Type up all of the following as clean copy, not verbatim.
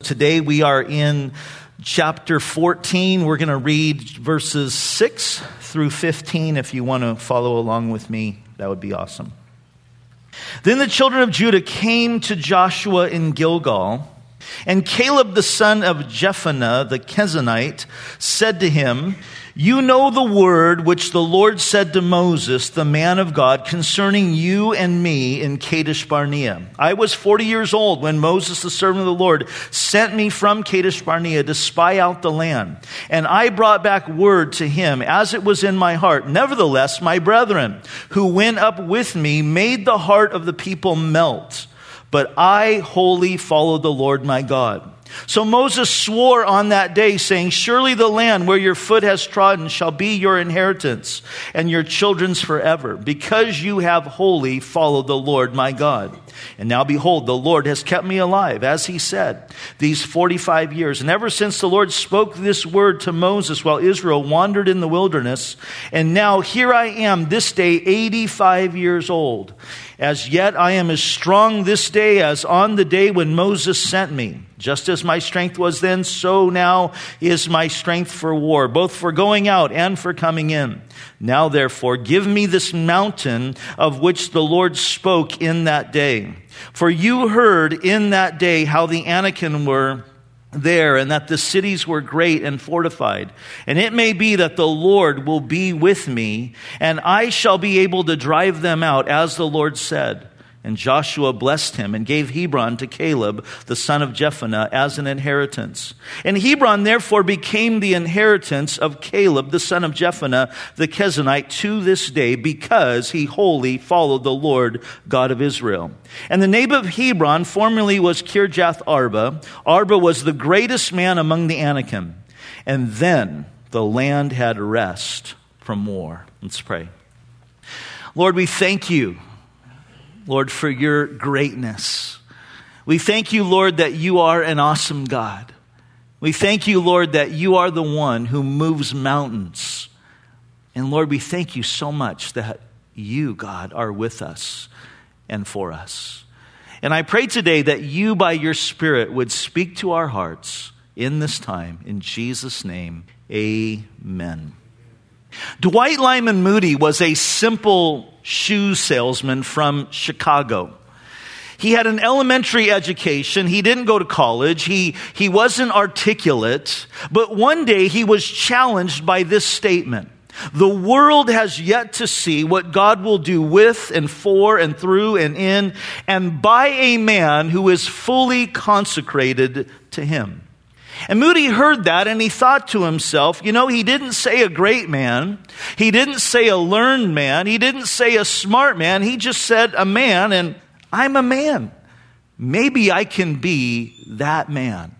Today we are in chapter 14. We're going to read verses 6 through 15. If you want to follow along with me, that would be awesome. Then the children of Judah came to Joshua in Gilgal, and Caleb the son of Jephunneh the Kenizzite said to him, "You know the word which the Lord said to Moses, the man of God, concerning you and me in Kadesh Barnea. I was 40 years old when Moses, the servant of the Lord, sent me from Kadesh Barnea to spy out the land. And I brought back word to him as it was in my heart. Nevertheless, my brethren who went up with me made the heart of the people melt. But I wholly followed the Lord my God. So Moses swore on that day, saying, surely the land where your foot has trodden shall be your inheritance and your children's forever, because you have wholly followed the Lord my God. And now behold, the Lord has kept me alive, as he said, these 45 years. And ever since the Lord spoke this word to Moses while Israel wandered in the wilderness, and now here I am this day 85 years old. As yet I am as strong this day as on the day when Moses sent me. Just as my strength was then, so now is my strength for war, both for going out and for coming in. Now therefore, give me this mountain of which the Lord spoke in that day. For you heard in that day how the Anakim were there, and that the cities were great and fortified. And it may be that the Lord will be with me, and I shall be able to drive them out, as the Lord said. And Joshua blessed him and gave Hebron to Caleb, the son of Jephunneh, as an inheritance. And Hebron therefore became the inheritance of Caleb, the son of Jephunneh, the Kenizzite, to this day, because he wholly followed the Lord God of Israel. And the name of Hebron formerly was Kirjath Arba. Arba was the greatest man among the Anakim. And then the land had rest from war. Let's pray. Lord, we thank you, Lord, for your greatness. We thank you, Lord, that you are an awesome God. We thank you, Lord, that you are the one who moves mountains. And Lord, we thank you so much that you, God, are with us and for us. And I pray today that you, by your Spirit, would speak to our hearts in this time. In Jesus' name, amen. Dwight Lyman Moody was a simple shoe salesman from Chicago. He had an elementary education. He didn't go to college. He wasn't articulate. But one day he was challenged by this statement: the world has yet to see what God will do with and for and through and in and by a man who is fully consecrated to him. And Moody heard that and he thought to himself, he didn't say a great man. He didn't say a learned man. He didn't say a smart man. He just said a man, and I'm a man. Maybe I can be that man.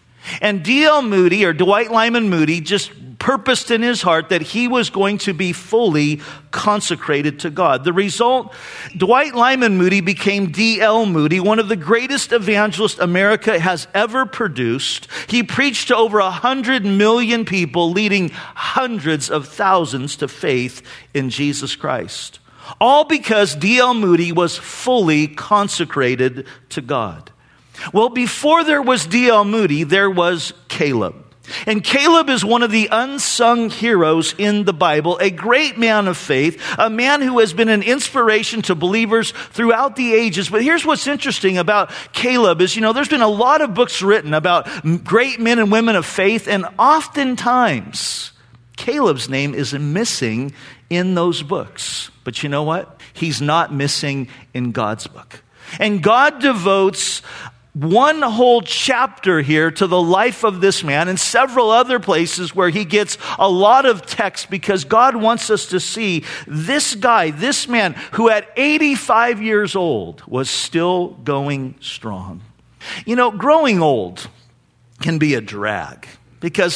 And D.L. Moody, or Dwight Lyman Moody, just purposed in his heart that he was going to be fully consecrated to God. The result, Dwight Lyman Moody became D.L. Moody, one of the greatest evangelists America has ever produced. He preached to over 100 million people, leading hundreds of thousands to faith in Jesus Christ. All because D.L. Moody was fully consecrated to God. Well, before there was D.L. Moody, there was Caleb. And Caleb is one of the unsung heroes in the Bible, a great man of faith, a man who has been an inspiration to believers throughout the ages. But here's what's interesting about Caleb is, there's been a lot of books written about great men and women of faith, and oftentimes Caleb's name is missing in those books. But you know what? He's not missing in God's book. And God devotes one whole chapter here to the life of this man, and several other places where he gets a lot of text, because God wants us to see this guy, this man who at 85 years old was still going strong. Growing old can be a drag. Because,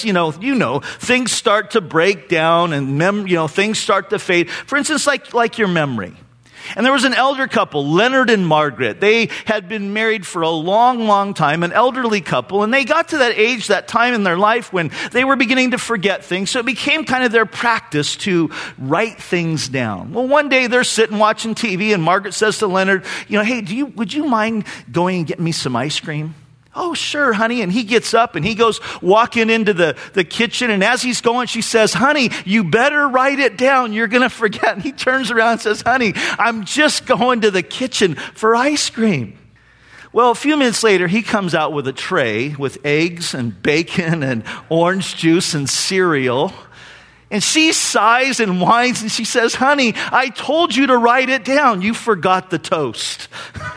things start to break down and, things start to fade. For instance, like your memory. And there was an elder couple, Leonard and Margaret. They had been married for a long, long time, an elderly couple, and they got to that age, that time in their life when they were beginning to forget things. So it became kind of their practice to write things down. Well, one day they're sitting watching TV, and Margaret says to Leonard, hey, would you mind going and getting me some ice cream? Oh, sure, honey. And he gets up and he goes walking into the kitchen. And as he's going, she says, honey, you better write it down. You're going to forget. And he turns around and says, honey, I'm just going to the kitchen for ice cream. Well, a few minutes later, he comes out with a tray with eggs and bacon and orange juice and cereal. And she sighs and whines and she says, honey, I told you to write it down. You forgot the toast.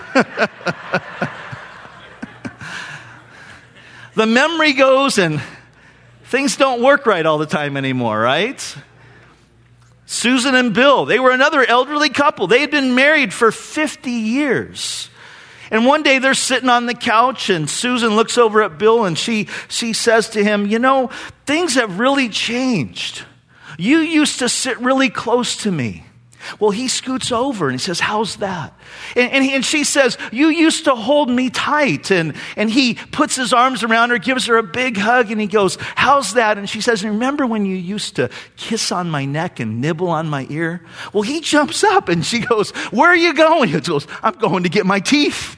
The memory goes and things don't work right all the time anymore, right? Susan and Bill, they were another elderly couple. They had been married for 50 years. And one day they're sitting on the couch and Susan looks over at Bill and she says to him, you know, things have really changed. You used to sit really close to me. Well, he scoots over and he says, how's that? And she says, you used to hold me tight. And he puts his arms around her, gives her a big hug, and he goes, how's that? And she says, remember when you used to kiss on my neck and nibble on my ear? Well, he jumps up and she goes, where are you going? He goes, I'm going to get my teeth.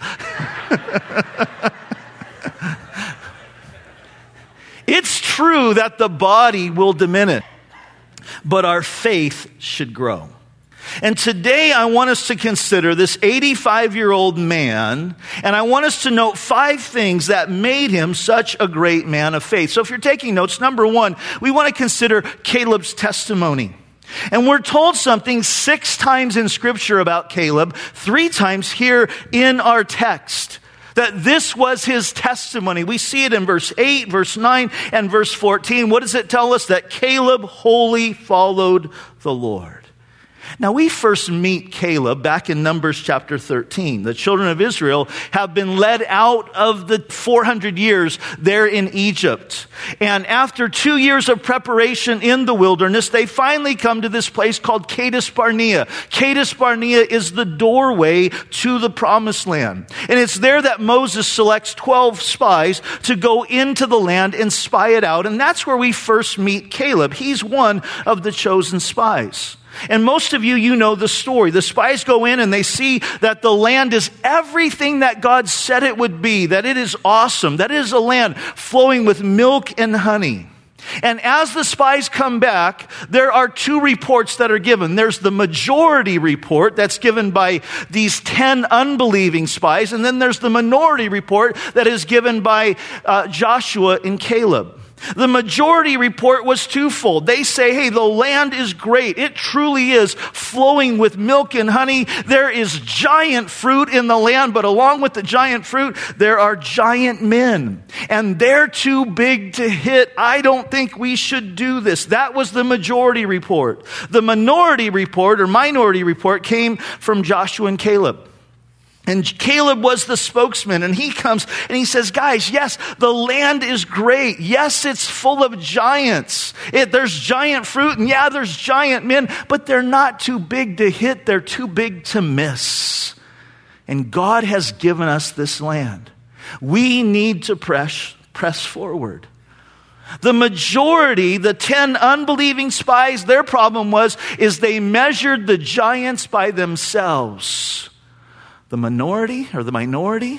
It's true that the body will diminish, but our faith should grow. And today I want us to consider this 85-year-old man, and I want us to note 5 things that made him such a great man of faith. So if you're taking notes, number 1, we want to consider Caleb's testimony. And we're told something 6 times in Scripture about Caleb, 3 times here in our text. That this was his testimony. We see it in verse 8, verse 9, and verse 14. What does it tell us? That Caleb wholly followed the Lord. Now, we first meet Caleb back in Numbers chapter 13. The children of Israel have been led out of the 400 years there in Egypt. And after 2 years of preparation in the wilderness, they finally come to this place called Kadesh Barnea. Kadesh Barnea is the doorway to the promised land. And it's there that Moses selects 12 spies to go into the land and spy it out. And that's where we first meet Caleb. He's one of the chosen spies. And most of you know the story. The spies go in and they see that the land is everything that God said it would be, that it is awesome, that it is a land flowing with milk and honey. And as the spies come back, there are 2 reports that are given. There's the majority report that's given by these 10 unbelieving spies, and then there's the minority report that is given by Joshua and Caleb. The majority report was twofold. They say, hey, the land is great. It truly is flowing with milk and honey. There is giant fruit in the land, but along with the giant fruit, there are giant men. And they're too big to hit. I don't think we should do this. That was the majority report. The minority report came from Joshua and Caleb. And Caleb was the spokesman, and he comes and he says, guys, yes, the land is great. Yes, it's full of giants. There's giant fruit, and yeah, there's giant men, but they're not too big to hit. They're too big to miss. And God has given us this land. We need to press forward. The majority, the 10 unbelieving spies, their problem is they measured the giants by themselves. The minority,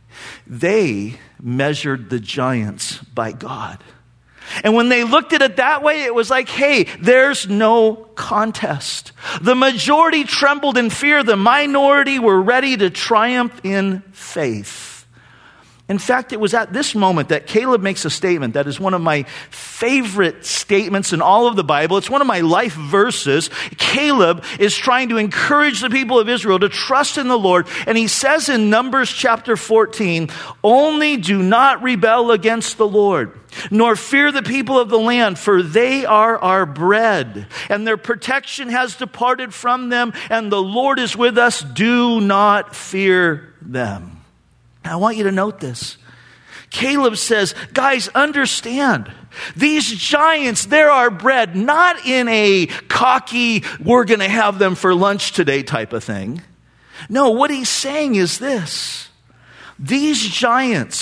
they measured the giants by God. And when they looked at it that way, it was like, hey, there's no contest. The majority trembled in fear. The minority were ready to triumph in faith. In fact, it was at this moment that Caleb makes a statement that is one of my favorite statements in all of the Bible. It's one of my life verses. Caleb is trying to encourage the people of Israel to trust in the Lord. And he says in Numbers chapter 14, only do not rebel against the Lord, nor fear the people of the land, for they are our bread, and their protection has departed from them, and the Lord is with us. Do not fear them. Now, I want you to note this. Caleb says, guys, understand, these giants, they're our bread, not in a cocky, we're going to have them for lunch today type of thing. No, what he's saying is this. These giants,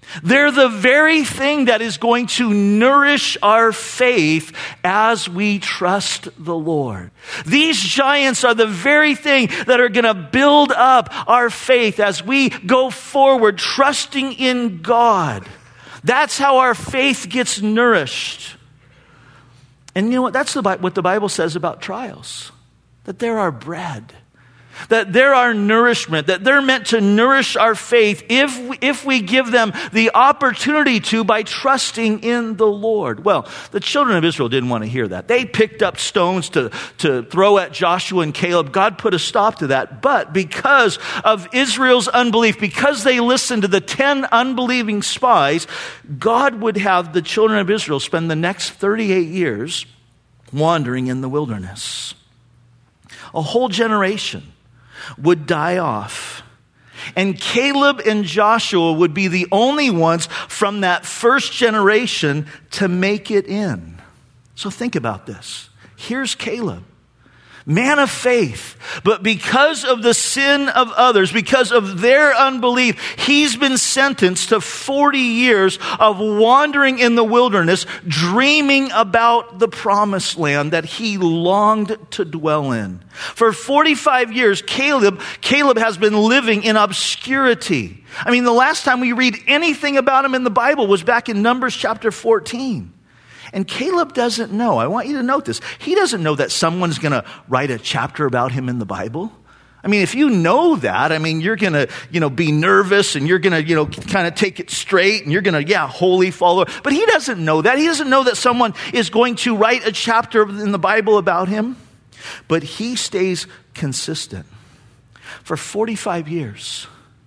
They're the very thing that is going to nourish our faith as we trust the Lord. These giants are the very thing that are going to build up our faith as we go forward, trusting in God. That's how our faith gets nourished. And you know what? That's what the Bible says about trials. That they're our bread. That they're our nourishment, that they're meant to nourish our faith if we give them the opportunity to by trusting in the Lord. Well, the children of Israel didn't want to hear that. They picked up stones to throw at Joshua and Caleb. God put a stop to that. But because of Israel's unbelief, because they listened to the 10 unbelieving spies, God would have the children of Israel spend the next 38 years wandering in the wilderness. A whole generation would die off. And Caleb and Joshua would be the only ones from that first generation to make it in. So think about this. Here's Caleb, man of faith, but because of the sin of others, because of their unbelief, he's been sentenced to 40 years of wandering in the wilderness, dreaming about the promised land that he longed to dwell in. For 45 years, Caleb has been living in obscurity. I mean, the last time we read anything about him in the Bible was back in Numbers chapter 14. And Caleb doesn't know. I want you to note this. He doesn't know that someone's going to write a chapter about him in the Bible. I mean, if you know that, I mean, you're going to, be nervous and you're going to, kind of take it straight and you're going to, wholly follow. But he doesn't know that. He doesn't know that someone is going to write a chapter in the Bible about him. But he stays consistent for 45 years.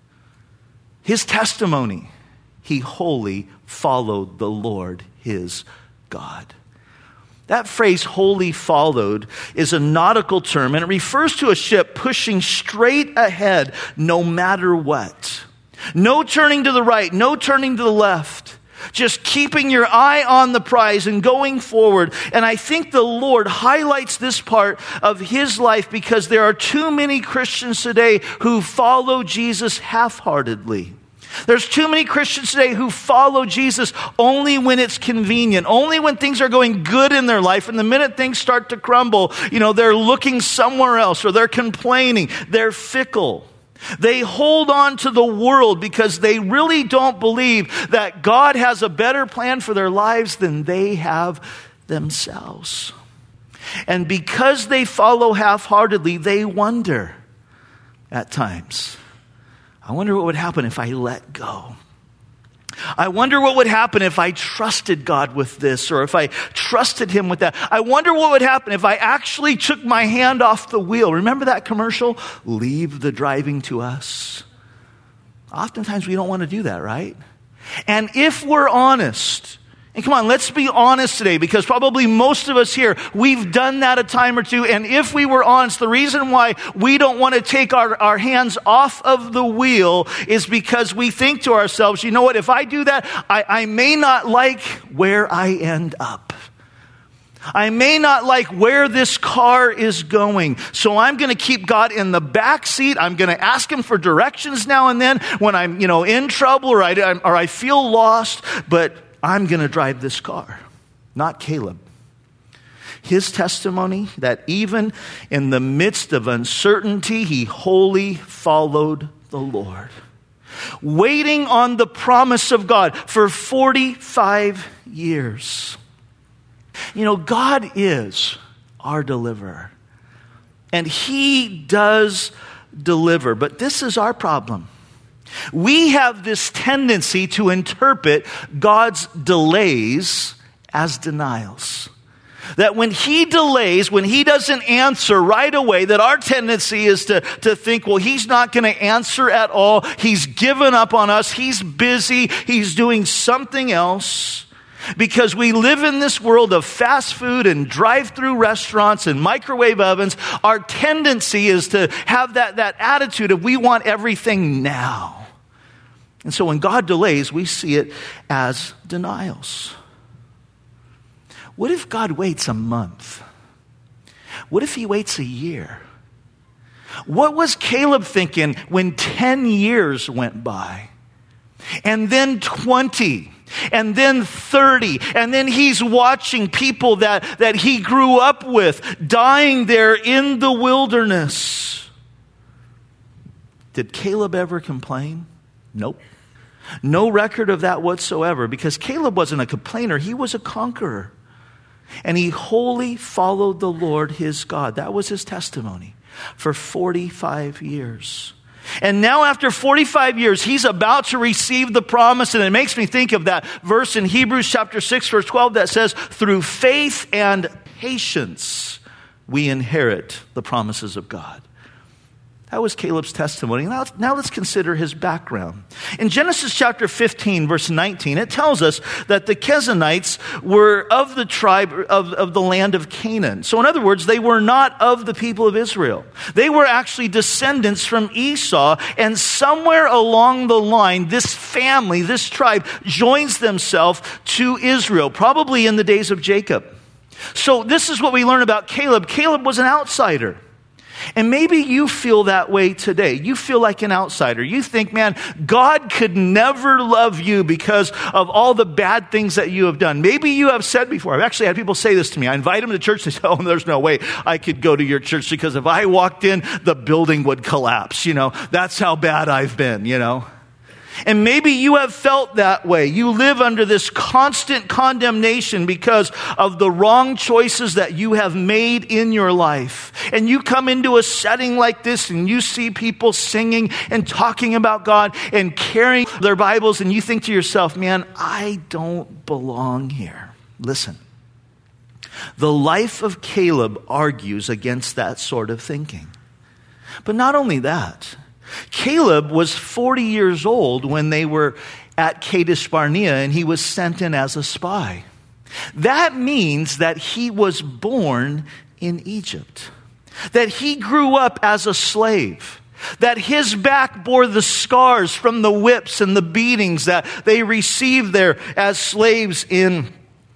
His testimony, he wholly followed the Lord, his God. That phrase, wholly followed, is a nautical term, and it refers to a ship pushing straight ahead no matter what. No turning to the right, no turning to the left. Just keeping your eye on the prize and going forward. And I think the Lord highlights this part of his life because there are too many Christians today who follow Jesus half-heartedly. There's too many Christians today who follow Jesus only when it's convenient, only when things are going good in their life. And the minute things start to crumble, they're looking somewhere else or they're complaining. They're fickle. They hold on to the world because they really don't believe that God has a better plan for their lives than they have themselves. And because they follow half-heartedly, they wonder at times, I wonder what would happen if I let go. I wonder what would happen if I trusted God with this or if I trusted him with that. I wonder what would happen if I actually took my hand off the wheel. Remember that commercial? Leave the driving to us. Oftentimes we don't want to do that, right? And if we're honest, and come on, let's be honest today because probably most of us here, we've done that a time or two. And if we were honest, the reason why we don't want to take our hands off of the wheel is because we think to ourselves, you know what, if I do that, I may not like where I end up. I may not like where this car is going. So I'm going to keep God in the back seat. I'm going to ask him for directions now and then when I'm, in trouble or I feel lost. But I'm going to drive this car, not Caleb. His testimony that even in the midst of uncertainty, he wholly followed the Lord, waiting on the promise of God for 45 years. God is our deliverer, and he does deliver, but this is our problem. We have this tendency to interpret God's delays as denials. That when he delays, when he doesn't answer right away, that our tendency is to think, well, he's not going to answer at all. He's given up on us. He's busy. He's doing something else. Because we live in this world of fast food and drive-through restaurants and microwave ovens, our tendency is to have that attitude of we want everything now. And so when God delays, we see it as denials. What if God waits a month? What if he waits a year? What was Caleb thinking when 10 years went by? and then 20, and then 30, and then he's watching people that he grew up with dying there in the wilderness. Did Caleb ever complain? Nope. No record of that whatsoever, because Caleb wasn't a complainer, he was a conqueror. And he wholly followed the Lord his God. That was his testimony for 45 years. And now after 45 years, he's about to receive the promise. And it makes me think of that verse in Hebrews chapter 6, verse 12 that says, through faith and patience, we inherit the promises of God. That was Caleb's testimony. Now let's consider his background. In Genesis chapter 15, verse 19, it tells us that the Kenites were of the tribe of the land of Canaan. So in other words, they were not of the people of Israel. They were actually descendants from Esau, and somewhere along the line, this family, this tribe, joins themselves to Israel, probably in the days of Jacob. So this is what we learn about Caleb. Caleb was an outsider. And maybe you feel that way today. You feel like an outsider. You think, man, God could never love you because of all the bad things that you have done. Maybe you have said before, I've actually had people say this to me. I invite them to church. They say, oh, there's no way I could go to your church because if I walked in, the building would collapse. That's how bad I've been, And maybe you have felt that way. You live under this constant condemnation because of the wrong choices that you have made in your life. And you come into a setting like this and you see people singing and talking about God and carrying their Bibles, and you think to yourself, man, I don't belong here. Listen, the life of Caleb argues against that sort of thinking. But not only that, Caleb was 40 years old when they were at Kadesh Barnea, and he was sent in as a spy. That means that he was born in Egypt, that he grew up as a slave, that his back bore the scars from the whips and the beatings that they received there as slaves in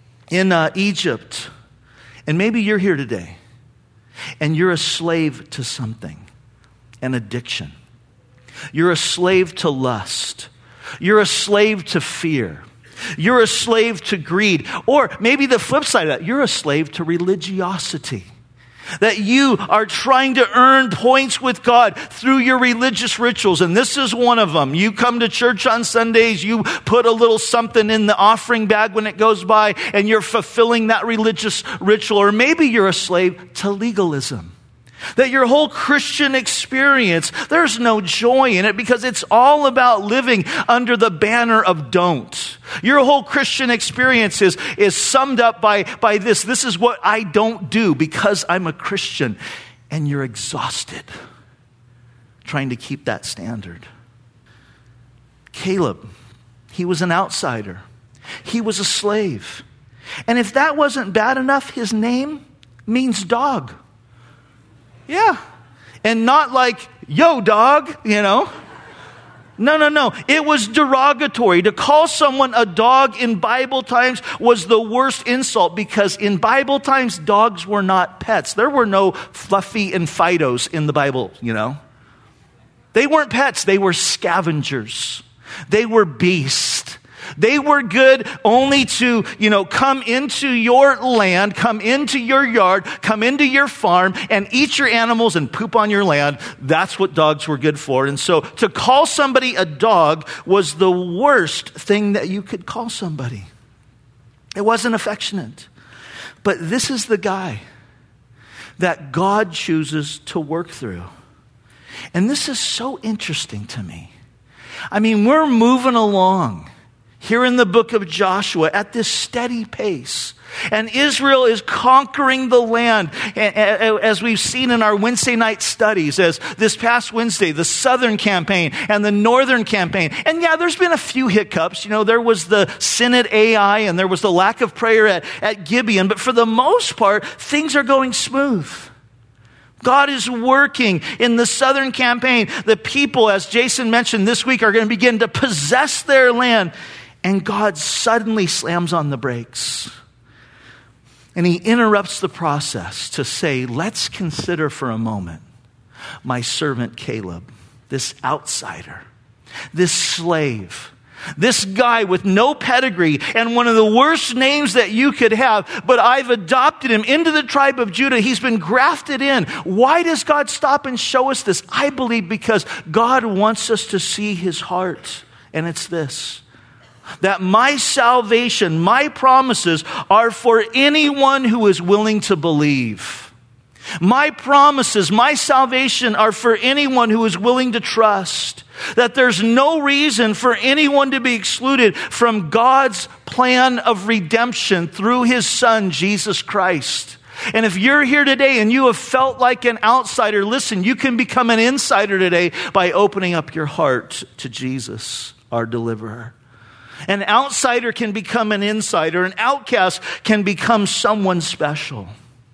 Egypt. And maybe you're here today, and you're a slave to something, an addiction. You're a slave to lust. You're a slave to fear. You're a slave to greed. Or maybe the flip side of that, you're a slave to religiosity. That you are trying to earn points with God through your religious rituals. And this is one of them. You come to church on Sundays, you put a little something in the offering bag when it goes by, and you're fulfilling that religious ritual. Or maybe you're a slave to legalism. That your whole Christian experience, there's no joy in it because it's all about living under the banner of don't. Your whole Christian experience is summed up by this. This is what I don't do because I'm a Christian. And you're exhausted trying to keep that standard. Caleb, he was an outsider. He was a slave. And if that wasn't bad enough, his name means dog. Yeah. And not like, yo, dog, No. It was derogatory. To call someone a dog in Bible times was the worst insult because in Bible times, dogs were not pets. There were no Fluffy and Fidos in the Bible, They weren't pets. They were scavengers. They were beasts. They were good only to, come into your land, come into your yard, come into your farm and eat your animals and poop on your land. That's what dogs were good for. And so to call somebody a dog was the worst thing that you could call somebody. It wasn't affectionate. But this is the guy that God chooses to work through. And this is so interesting to me. I mean, we're moving along here in the book of Joshua at this steady pace. And Israel is conquering the land, as we've seen in our Wednesday night studies, as this past Wednesday, the southern campaign and the northern campaign. And yeah, there's been a few hiccups. There was the sin at Ai and there was the lack of prayer at Gibeon. But for the most part, things are going smooth. God is working in the southern campaign. The people, as Jason mentioned this week, are going to begin to possess their land. And God suddenly slams on the brakes. And he interrupts the process to say, let's consider for a moment my servant Caleb, this outsider, this slave, This guy with no pedigree and one of the worst names that you could have, but I've adopted him into the tribe of Judah. He's been grafted in. Why does God stop and show us this? I believe because God wants us to see his heart. And it's this: that my salvation, my promises are for anyone who is willing to believe. My promises, my salvation are for anyone who is willing to trust. That there's no reason for anyone to be excluded from God's plan of redemption through his Son, Jesus Christ. And if you're here today and you have felt like an outsider, listen, you can become an insider today by opening up your heart to Jesus, our deliverer. An outsider can become an insider. An outcast can become someone special.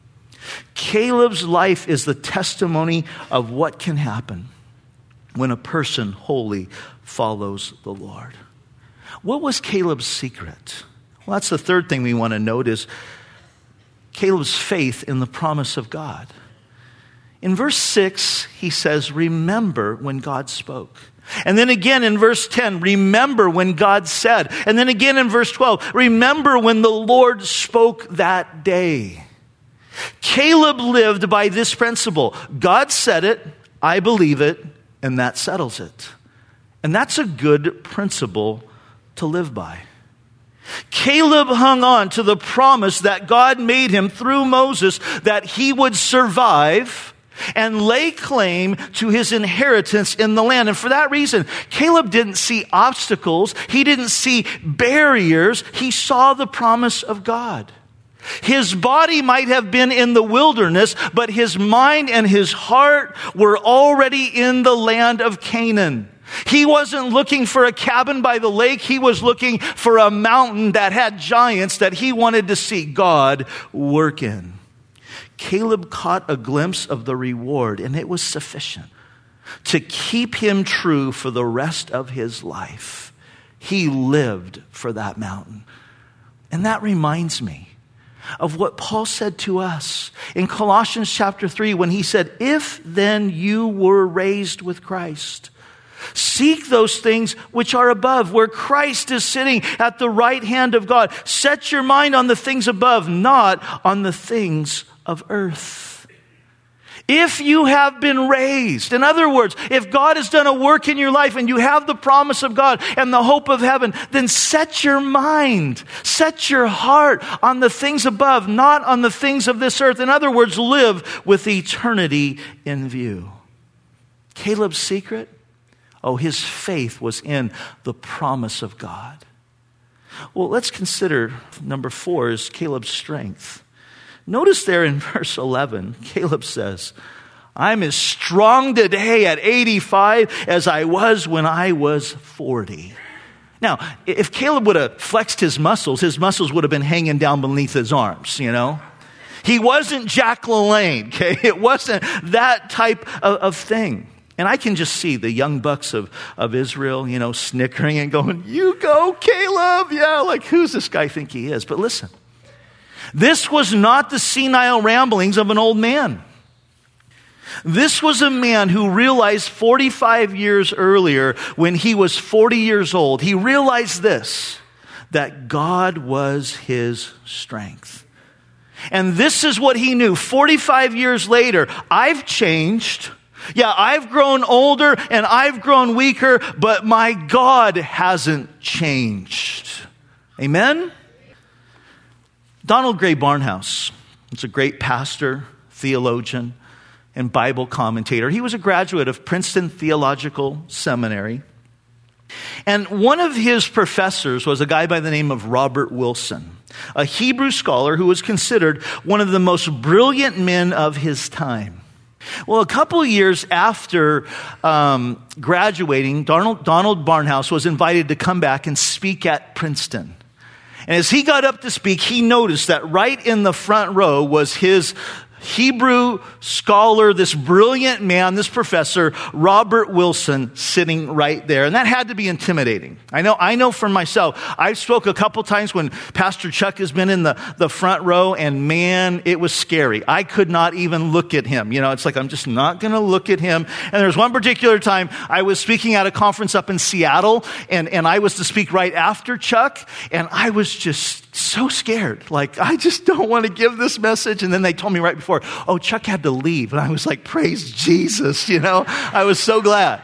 Caleb's life is the testimony of what can happen when a person wholly follows the Lord. What was Caleb's secret? Well, that's the third thing we want to note is Caleb's faith in the promise of God. In verse 6, he says, remember when God spoke. And then again in verse 10, remember when God said. And then again in verse 12, remember when the Lord spoke that day. Caleb lived by this principle. God said it, I believe it, and that settles it. And that's a good principle to live by. Caleb hung on to the promise that God made him through Moses that he would survive and lay claim to his inheritance in the land. And for that reason, Caleb didn't see obstacles. He didn't see barriers. He saw the promise of God. His body might have been in the wilderness, but his mind and his heart were already in the land of Canaan. He wasn't looking for a cabin by the lake. He was looking for a mountain that had giants that he wanted to see God work in. Caleb caught a glimpse of the reward, and it was sufficient to keep him true for the rest of his life. He lived for that mountain. And that reminds me of what Paul said to us in Colossians chapter 3 when he said, if then you were raised with Christ, seek those things which are above, where Christ is sitting at the right hand of God. Set your mind on the things above, not on the things of earth. If you have been raised, in other words, if God has done a work in your life and you have the promise of God and the hope of heaven, then set your mind, set your heart on the things above, not on the things of this earth. In other words, live with eternity in view. Caleb's secret? Oh, his faith was in the promise of God. Well, let's consider number 4 is Caleb's strength. Notice there in verse 11, Caleb says, I'm as strong today at 85 as I was when I was 40. Now, if Caleb would have flexed his muscles would have been hanging down beneath his arms, you know. He wasn't Jack LaLanne, okay? It wasn't that type of thing. And I can just see the young bucks of Israel, you know, snickering and going, you go, Caleb. Yeah, like who's this guy think he is? But listen. This was not the senile ramblings of an old man. This was a man who realized 45 years earlier when he was 40 years old, he realized this, that God was his strength. And this is what he knew. 45 years later, I've changed. Yeah, I've grown older and I've grown weaker, but my God hasn't changed. Amen? Donald Gray Barnhouse is a great pastor, theologian, and Bible commentator. He was a graduate of Princeton Theological Seminary. And one of his professors was a guy by the name of Robert Wilson, a Hebrew scholar who was considered one of the most brilliant men of his time. Well, a couple of years after graduating, Donald Barnhouse was invited to come back and speak at Princeton. And as he got up to speak, he noticed that right in the front row was his Hebrew scholar, this brilliant man, this professor, Robert Wilson, sitting right there. And that had to be intimidating. I know for myself. I spoke a couple times when Pastor Chuck has been in the front row, and man, it was scary. I could not even look at him. It's like, I'm just not going to look at him. And there was one particular time I was speaking at a conference up in Seattle, and I was to speak right after Chuck, and I was just so scared. Like, I just don't want to give this message. And then they told me right before, oh, Chuck had to leave. And I was like, praise Jesus, I was so glad.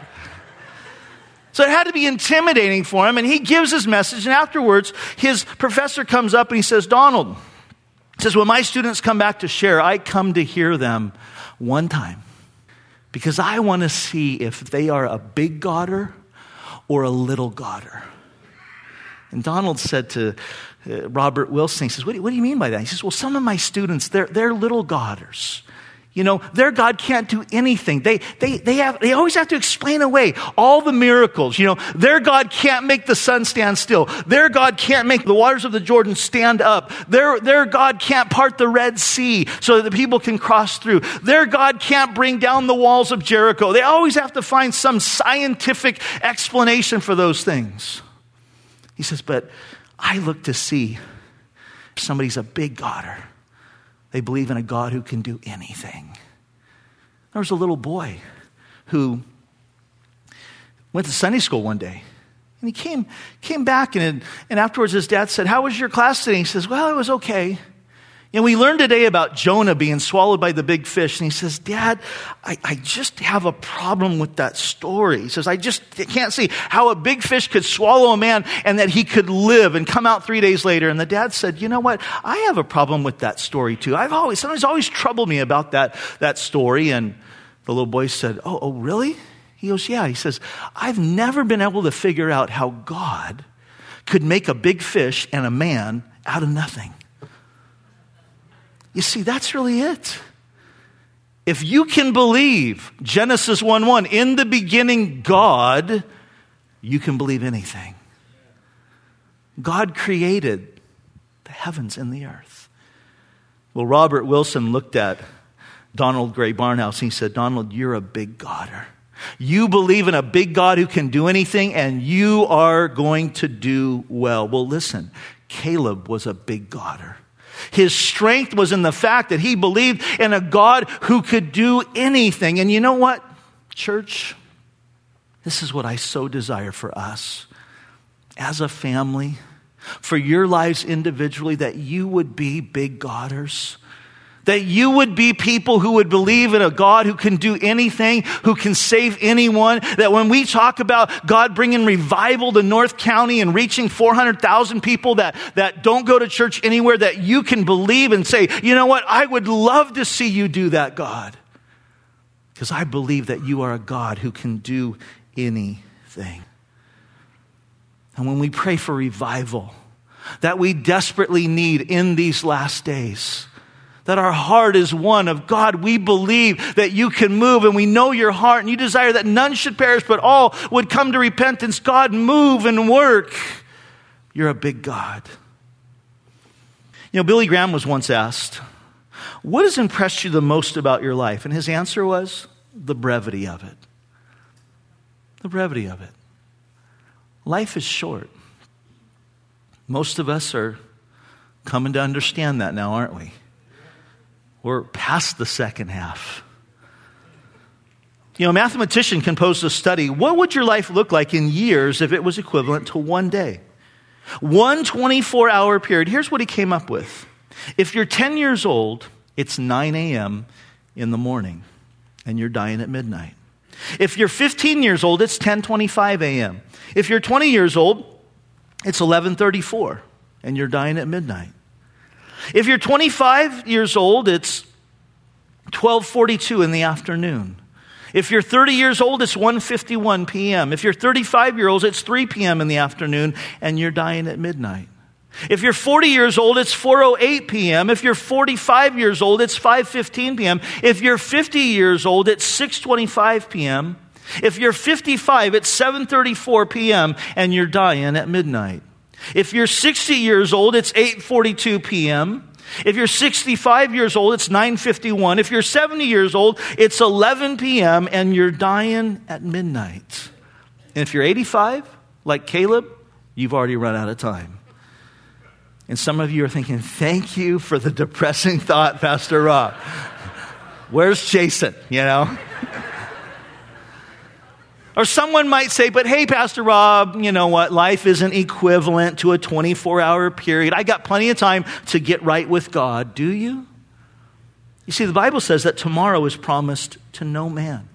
So it had to be intimidating for him. And he gives his message. And afterwards, his professor comes up and he says, Donald, he says, when my students come back to share, I come to hear them one time because I want to see if they are a big Godder or a little Godder. And Donald said to Robert Wilson, he says, what do you mean by that? He says, well, some of my students, they're little Godders. Their God can't do anything. They always have to explain away all the miracles. Their God can't make the sun stand still. Their God can't make the waters of the Jordan stand up. Their God can't part the Red Sea so that the people can cross through. Their God can't bring down the walls of Jericho. They always have to find some scientific explanation for those things. He says, but I look to see if somebody's a big Godder. They believe in a God who can do anything. There was a little boy who went to Sunday school one day. And he came back, and afterwards his dad said, how was your class today? He says, well, it was okay. And we learned today about Jonah being swallowed by the big fish. And he says, Dad, I just have a problem with that story. He says, I can't see how a big fish could swallow a man and that he could live and come out 3 days later. And the dad said, you know what? I have a problem with that story too. Something's always troubled me about that story. And the little boy said, oh, really? He goes, yeah. He says, I've never been able to figure out how God could make a big fish and a man out of nothing. You see, that's really it. If you can believe Genesis 1:1, in the beginning God, you can believe anything. God created the heavens and the earth. Well, Robert Wilson looked at Donald Gray Barnhouse and he said, Donald, you're a big Godder. You believe in a big God who can do anything, and you are going to do well. Well, listen, Caleb was a big Godder. His strength was in the fact that he believed in a God who could do anything. And you know what, church? This is what I so desire for us as a family, for your lives individually, that you would be big Godders. That you would be people who would believe in a God who can do anything, who can save anyone. That when we talk about God bringing revival to North County and reaching 400,000 people that don't go to church anywhere, that you can believe and say, you know what, I would love to see you do that, God. Because I believe that you are a God who can do anything. And when we pray for revival that we desperately need in these last days, that our heart is one of God, we believe that you can move, and we know your heart, and you desire that none should perish, but all would come to repentance. God, move and work. You're a big God. Billy Graham was once asked, what has impressed you the most about your life? And his answer was, the brevity of it. The brevity of it. Life is short. Most of us are coming to understand that now, aren't we? We're past the second half. A mathematician composed a study. What would your life look like in years if it was equivalent to one day? One 24-hour period. Here's what he came up with. If you're 10 years old, it's 9 a.m. in the morning, and you're dying at midnight. If you're 15 years old, it's 10:25 a.m. If you're 20 years old, it's 11:34, and you're dying at midnight. If you're 25 years old, it's 12:42 in the afternoon. If you're 30 years old, it's 1:51 p.m. If you're 35 years old, it's 3 p.m. in the afternoon, and you're dying at midnight. If you're 40 years old, it's 4:08 p.m. If you're 45 years old, it's 5:15 p.m. If you're 50 years old, it's 6:25 p.m. If you're 55, it's 7:34 p.m. and you're dying at midnight. If you're 60 years old, it's 8:42 p.m. If you're 65 years old, it's 9:51. If you're 70 years old, it's 11 p.m. and you're dying at midnight. And if you're 85, like Caleb, you've already run out of time. And some of you are thinking, thank you for the depressing thought, Pastor Rob. Where's Jason, you know? Or someone might say, but hey, Pastor Rob, you know what? Life isn't equivalent to a 24-hour period. I got plenty of time to get right with God. Do you? You see, the Bible says that tomorrow is promised to no man.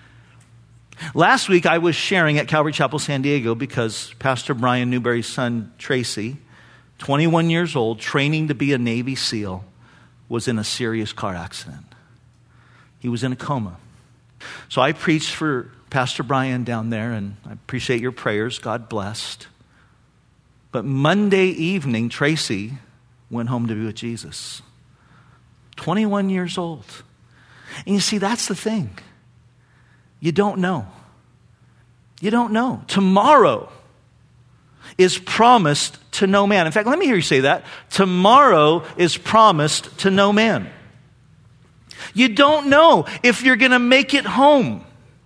Last week, I was sharing at Calvary Chapel, San Diego, because Pastor Brian Newberry's son, Tracy, 21 years old, training to be a Navy SEAL, was in a serious car accident. He was in a coma. So I preached for Pastor Brian down there, and I appreciate your prayers. God blessed. But Monday evening, Tracy went home to be with Jesus. 21 years old. And you see, that's the thing. You don't know. You don't know. Tomorrow is promised to no man. In fact, let me hear you say that. Tomorrow is promised to no man. You don't know if you're going to make it home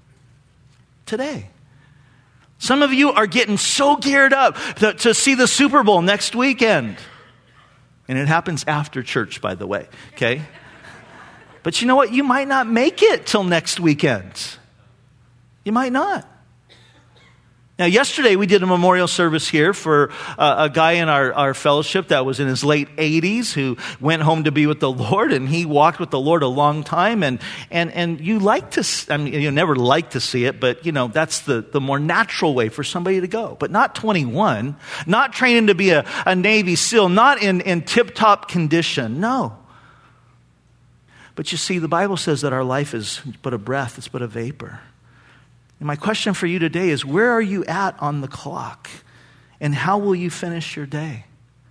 today. Some of you are getting so geared up to see the Super Bowl next weekend. And it happens after church, by the way, okay? But you know what? You might not make it till next weekend. You might not. Now, yesterday we did a memorial service here for a guy in our fellowship that was in his late 80s who went home to be with the Lord, and he walked with the Lord a long time. And you like to, I mean, you never like to see it, but you know, that's the more natural way for somebody to go. But not 21, not training to be a Navy SEAL, not in tip-top condition, no. But you see, the Bible says that our life is but a breath, it's but a vapor. And my question for you today is, where are you at on the clock? And how will you finish your day?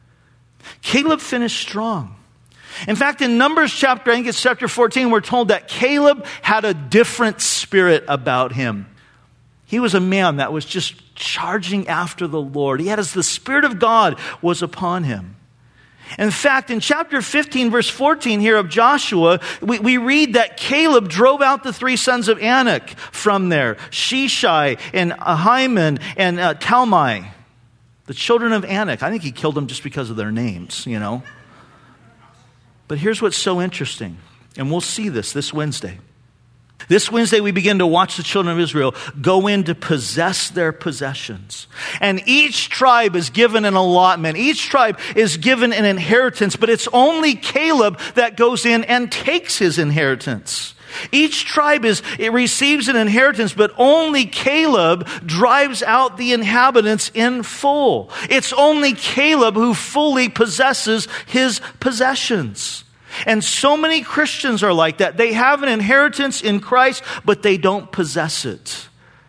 Caleb finished strong. In fact, in Numbers chapter, I think it's chapter 14, we're told that Caleb had a different spirit about him. He was a man that was just charging after the Lord. He had the Spirit of God was upon him. In fact, in chapter 15, verse 14 here of Joshua, we read that Caleb drove out the three sons of Anak from there, Sheshai and Ahiman and Talmai, the children of Anak. I think he killed them just because of their names, you know. But here's what's so interesting, and we'll see this Wednesday. This Wednesday, we begin to watch the children of Israel go in to possess their possessions. And each tribe is given an allotment. Each tribe is given an inheritance, but it's only Caleb that goes in and takes his inheritance. Each tribe receives an inheritance, but only Caleb drives out the inhabitants in full. It's only Caleb who fully possesses his possessions. And so many Christians are like that. They have an inheritance in Christ, but they don't possess it.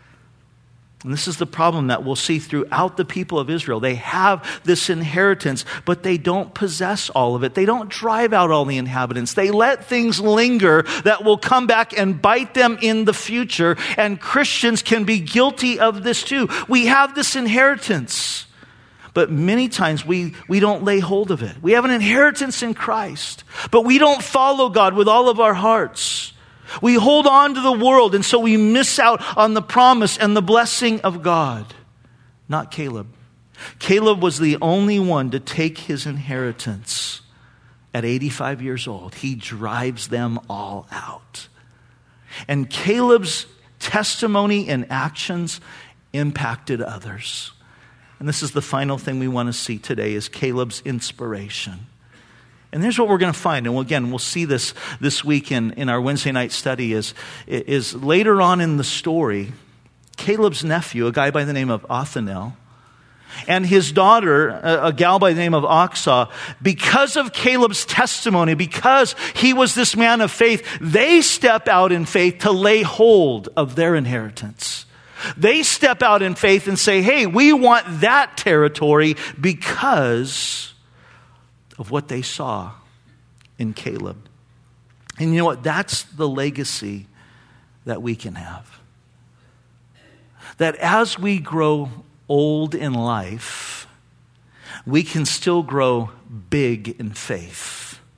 And this is the problem that we'll see throughout the people of Israel. They have this inheritance, but they don't possess all of it. They don't drive out all the inhabitants. They let things linger that will come back and bite them in the future. And Christians can be guilty of this too. We have this inheritance, but many times we don't lay hold of it. We have an inheritance in Christ, but we don't follow God with all of our hearts. We hold on to the world, and so we miss out on the promise and the blessing of God. Not Caleb. Caleb was the only one to take his inheritance at 85 years old. He drives them all out. And Caleb's testimony and actions impacted others. And this is the final thing we want to see today, is Caleb's inspiration. And here's what we're going to find. And again, we'll see this week in our Wednesday night study is later on in the story, Caleb's nephew, a guy by the name of Othniel, and his daughter, a gal by the name of Achsah, because of Caleb's testimony, because he was this man of faith, they step out in faith to lay hold of their inheritance. They step out in faith and say, hey, we want that territory because of what they saw in Caleb. And you know what? That's the legacy that we can have. That as we grow old in life, we can still grow big in faith.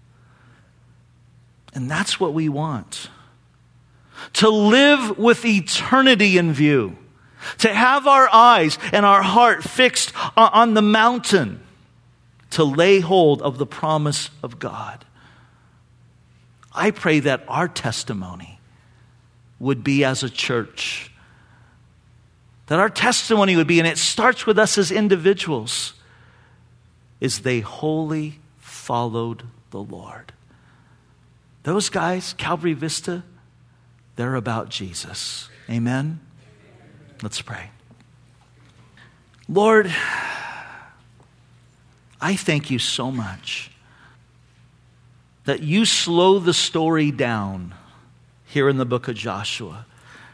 And that's what we want. To live with eternity in view. To have our eyes and our heart fixed on the mountain. To lay hold of the promise of God. I pray that our testimony would be as a church. That our testimony would be, and it starts with us as individuals, is they wholly followed the Lord. Those guys, Calvary Vista, they're about Jesus. Amen? Let's pray. Lord, I thank you so much that you slow the story down here in the book of Joshua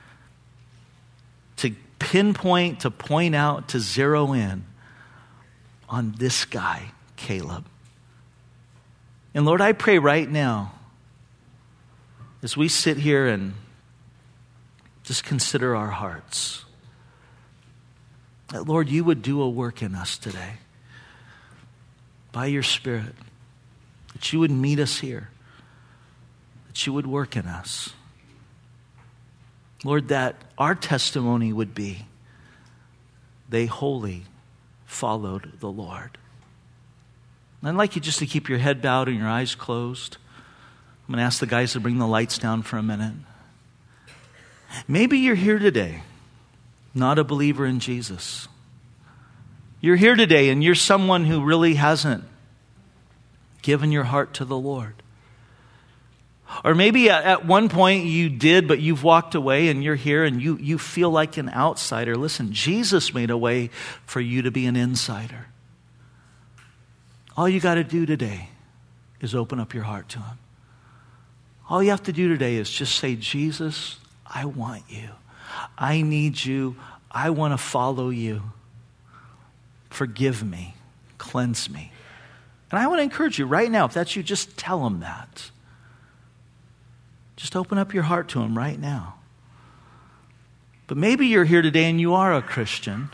to pinpoint, to point out, to zero in on this guy, Caleb. And Lord, I pray right now, as we sit here and just consider our hearts, that, Lord, you would do a work in us today by your Spirit, that you would meet us here, that you would work in us. Lord, that our testimony would be, they wholly followed the Lord. And I'd like you just to keep your head bowed and your eyes closed. I'm going to ask the guys to bring the lights down for a minute. Maybe you're here today, not a believer in Jesus. You're here today and you're someone who really hasn't given your heart to the Lord. Or maybe at one point you did, but you've walked away and you're here and you feel like an outsider. Listen, Jesus made a way for you to be an insider. All you got to do today is open up your heart to him. All you have to do today is just say, Jesus, I want you. I need you. I want to follow you. Forgive me. Cleanse me. And I want to encourage you right now, if that's you, just tell him that. Just open up your heart to him right now. But maybe you're here today and you are a Christian.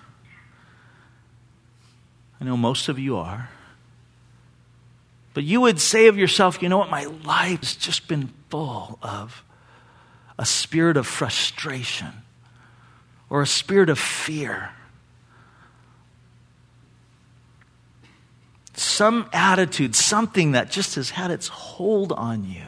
I know most of you are. But you would say of yourself, you know what, my life has just been full of a spirit of frustration or a spirit of fear. Some attitude, something that just has had its hold on you.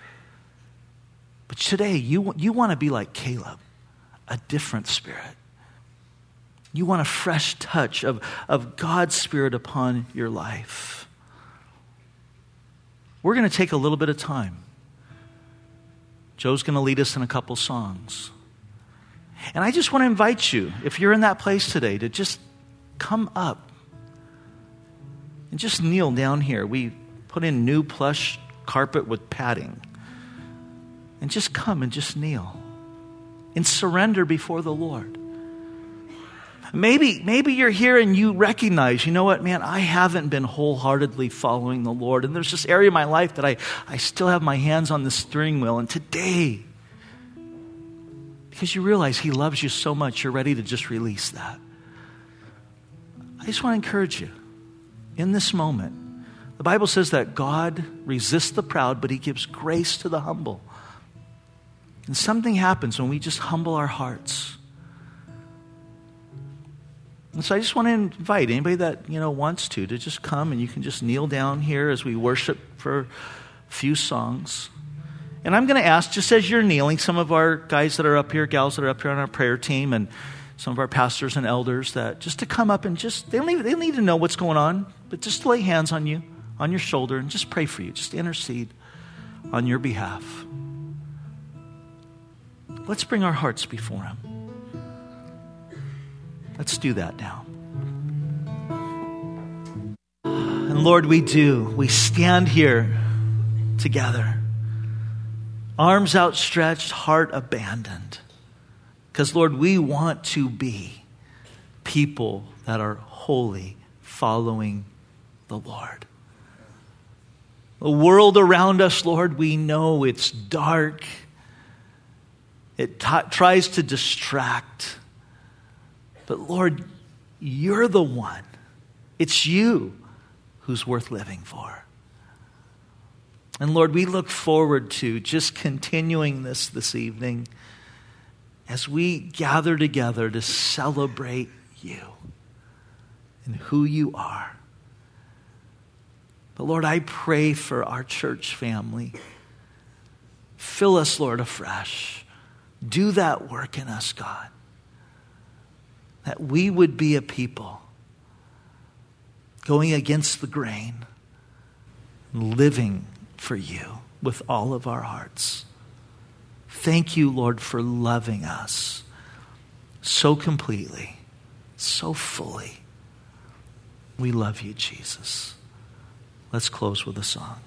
But today, you want to be like Caleb, a different spirit. You want a fresh touch of God's Spirit upon your life. We're going to take a little bit of time. Joe's going to lead us in a couple songs. And I just want to invite you, if you're in that place today, to just come up and just kneel down here. We put in new plush carpet with padding. And just come and just kneel and surrender before the Lord. Maybe you're here and you recognize, you know what, man, I haven't been wholeheartedly following the Lord. And there's this area of my life that I still have my hands on the steering wheel. And today, because you realize he loves you so much, you're ready to just release that. I just want to encourage you in this moment. The Bible says that God resists the proud, but he gives grace to the humble. And something happens when we just humble our hearts. And so I just want to invite anybody that wants to just come, and you can just kneel down here as we worship for a few songs. And I'm going to ask, just as you're kneeling, some of our guys that are up here, gals that are up here on our prayer team, and some of our pastors and elders, that just to come up and just, they don't need to know what's going on, but just to lay hands on you, on your shoulder, and just pray for you, just intercede on your behalf. Let's bring our hearts before him. Let's do that now. And Lord, we do. We stand here together. Arms outstretched, heart abandoned. Because, Lord, we want to be people that are wholly following the Lord. The world around us, Lord, we know it's dark. It tries to distract. But Lord, you're the one. It's you who's worth living for. And Lord, we look forward to just continuing this evening as we gather together to celebrate you and who you are. But Lord, I pray for our church family. Fill us, Lord, afresh. Do that work in us, God. That we would be a people going against the grain, living for you with all of our hearts. Thank you, Lord, for loving us so completely, so fully. We love you, Jesus. Let's close with a song.